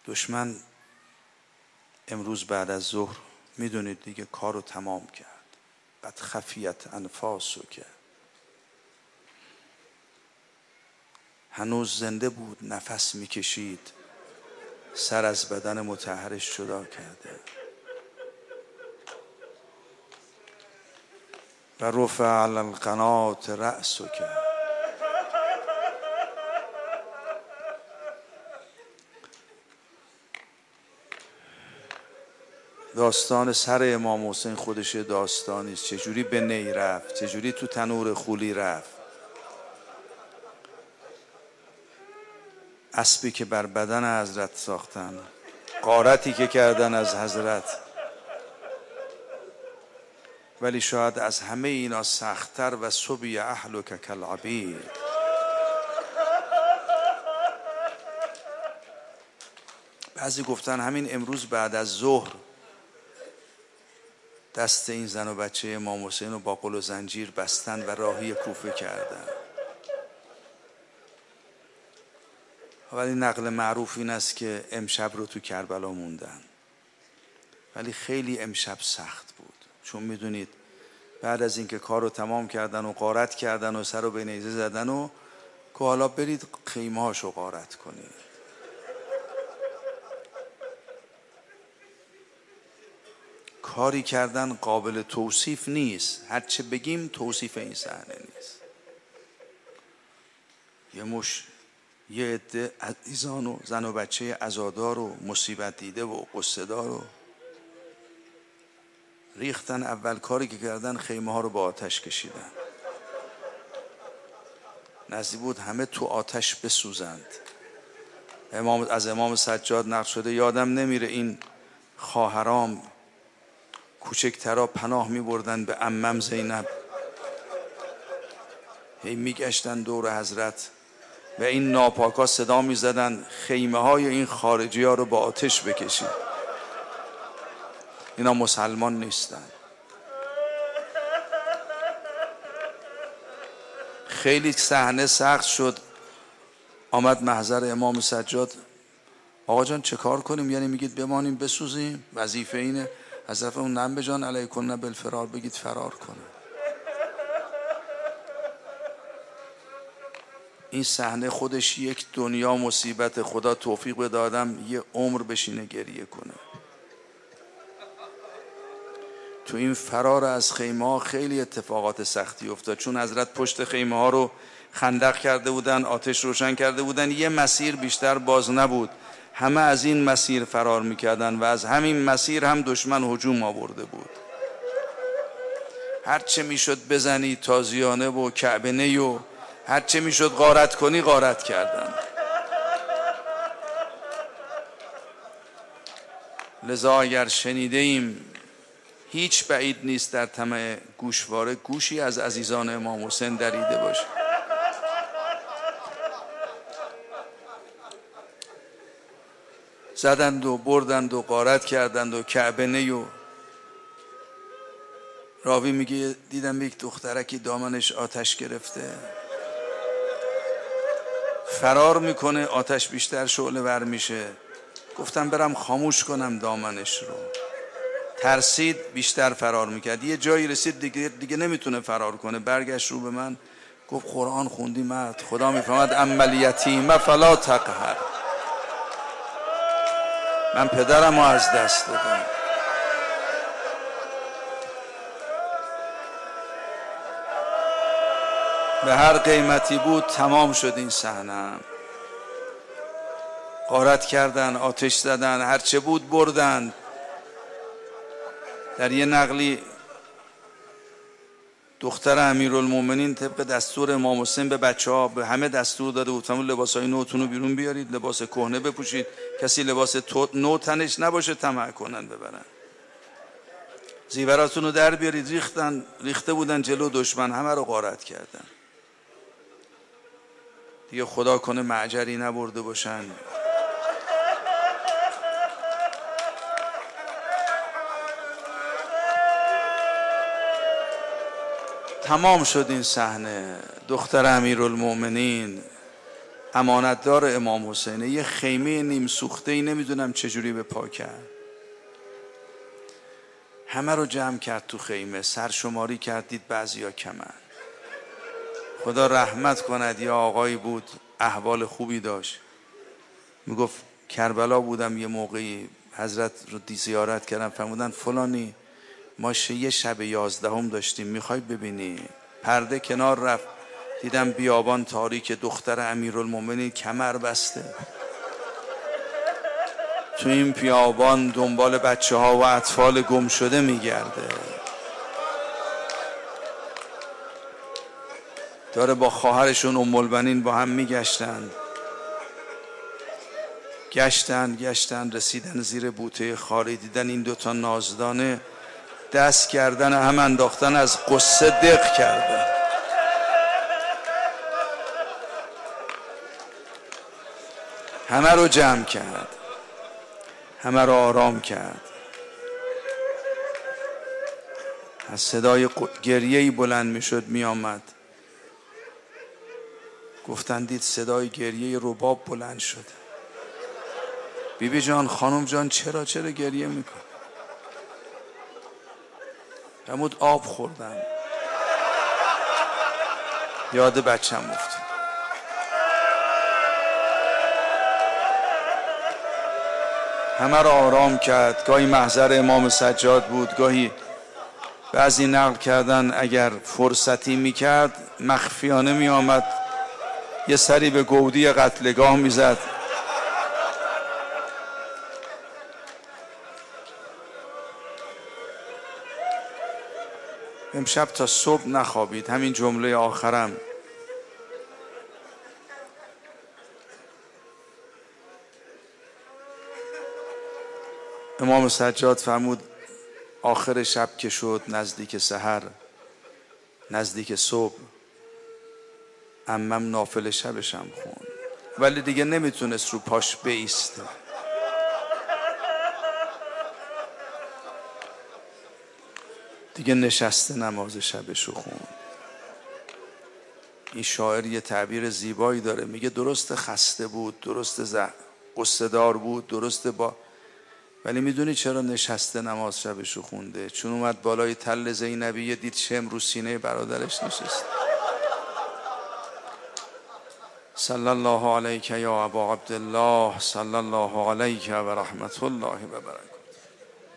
دشمن امروز بعد از ظهر میدونید دیگه کارو تمام کرد. قد خفیت انفاسو کرد. هنوز زنده بود، نفس میکشید، سر از بدن مطهرش جدا کرده و رفع علی القنات رأسو کرد. داستان سر امام حسین خودش داستانی است. چجوری به نی رفت، چجوری تو تنور خولی رفت، اسبی که بر بدن حضرت ساختن، غارتی که کردن از حضرت، ولی شاید از همه اینا سخت‌تر و سبی اهلک کالعبید. بعضی گفتن همین امروز بعد از ظهر دست این زن و بچه امام حسین رو با قل و زنجیر بستن و راهی کوفه کردن. ولی نقل معروف این است که امشب رو تو کربلا موندن. ولی خیلی امشب سخت بود، چون میدونید بعد از اینکه کار رو تمام کردن و غارت کردن و سر رو به نیزه زدن و که حالا برید خیمه هاشو غارت کنید. کاری کردن قابل توصیف نیست. هرچه بگیم توصیف این صحنه نیست. یه عده عزیزان و زن و بچه عزادار و مصیبت دیده و قصه دار و ریختن. اول کاری که کردن خیمه ها رو با آتش کشیدن. نزدیک بود همه تو آتش بسوزند. از امام سجاد نقل شده، یادم نمیره این خواهرام کوچکترا پناه می بردن به عمم زینب، هی می گشتن دور حضرت و این ناپاکا صدا می زدن خیمه های این خارجی ها رو با آتش بکشید، اینا مسلمان نیستن. خیلی صحنه سخت شد. آمد محضر امام سجاد، آقا جان چه کار کنیم؟ یعنی میگید بمانیم بسوزیم؟ وظیفه اینه. حضرت اون نم جان علیکن بالفرار، بگید فرار کنه. این صحنه خودش یک دنیا مصیبت. خدا توفیق بده آدم یه عمر بشینه گریه کنه. تو این فرار از خیمه ها خیلی اتفاقات سختی افتاد، چون حضرت پشت خیمه ها رو خندق کرده بودن، آتش روشن کرده بودن، یه مسیر بیشتر باز نبود. همه از این مسیر فرار میکردن و از همین مسیر هم دشمن هجوم آورده بود. هرچه میشد بزنی تازیانه و کعبنه و هرچه میشد غارت کنی غارت کردن. لذا اگر شنیده ایم هیچ بعید نیست در طمع گوشواره گوشی از عزیزان امام حسین دریده باشه. زدند و بردند و غارت کردند و کعبنه و راوی میگه دیدم یک دخترکی دامنش آتش گرفته، فرار میکنه، آتش بیشتر شعله ور میشه. گفتم برم خاموش کنم دامنش رو. ترسید، بیشتر فرار میکرد. یه جایی رسید دیگه نمیتونه فرار کنه. برگشت رو به من گفت قرآن خوندی مرد؟ خدا میفهمد اما الیتیم فلا تقهر. من پدرم رو از دست دادم. به هر قیمتی بود تمام شد این صحنه. غارت کردن، آتش زدن، هرچه بود بردن. در یه نقلی دختر امیرالمومنین طبق دستور امام حسین به بچه‌ها به همه دستور داده بود فرمود لباسای نوتون رو بیرون بیارید، لباس کهنه بپوشید، کسی لباس نو تنش نباشه طمع کنن ببرن. زیوراتون رو در بیارید. ریخته بودن جلو دشمن، همه رو غارت کردن. دیگه خدا کنه معجری نبرده باشن. تمام شد این صحنه. دختر امیرالمومنین امانتدار امام حسینه. یه خیمه نیم سوخته ای نمیدونم چجوری به پا کرد. همه رو جمع کرد تو خیمه، سرشماری کردید، بعضیا کمن. خدا رحمت کند یه آقایی بود احوال خوبی داشت، میگفت کربلا بودم یه موقعی، حضرت رو زیارت کردم، فرمودن فلانی ما یه شب 11 داشتیم میخوای ببینی؟ پرده کنار رفت، دیدم بیابان تاریک، دختر امیرالمومنین کمر بسته تو این بیابان دنبال بچه ها و اطفال گم شده میگرده، داره با خواهرشون ام البنین با هم میگشتن. گشتن رسیدن زیر بوته خاری، دیدن این دوتا نازدانه دست کردن هم انداختن، از قصه دق کردن. همه رو جمع کرد، همه رو آرام کرد. از صدای گریه‌ای بلند میشد میآمد. گفتن دید صدای گریه رباب بلند شده. بیبی جان، خانم جان، چرا گریه میکن؟ فرمود آب خوردم، یاد بچم افتاد. همه رو آرام کرد. گاهی محضر امام سجاد بود، گاهی بعضی نقل کردن اگر فرصتی میکرد مخفیانه میآمد یه سری به گودی قتلگاه میزد. امشب تا صبح نخوابید. همین جمله آخرم، امام سجاد فرمود آخر شب که شد، نزدیک سحر، نزدیک صبح، عمم نافل شبشم خوند، ولی دیگه نمیتونست رو پاش بایسته. دیگه نشسته نماز شبشو خوند. این شاعر یه تعبیر زیبایی داره، میگه درست خسته بود، درست قصه دار بود، درست ولی میدونی چرا نشسته نماز شبشو خونده؟ چون اومد بالای تل زینبیه، دید شم رو سینه برادرش نشست. صلی الله علیک یا ابا عبدالله، صلی الله علیک و رحمت الله و برکاته.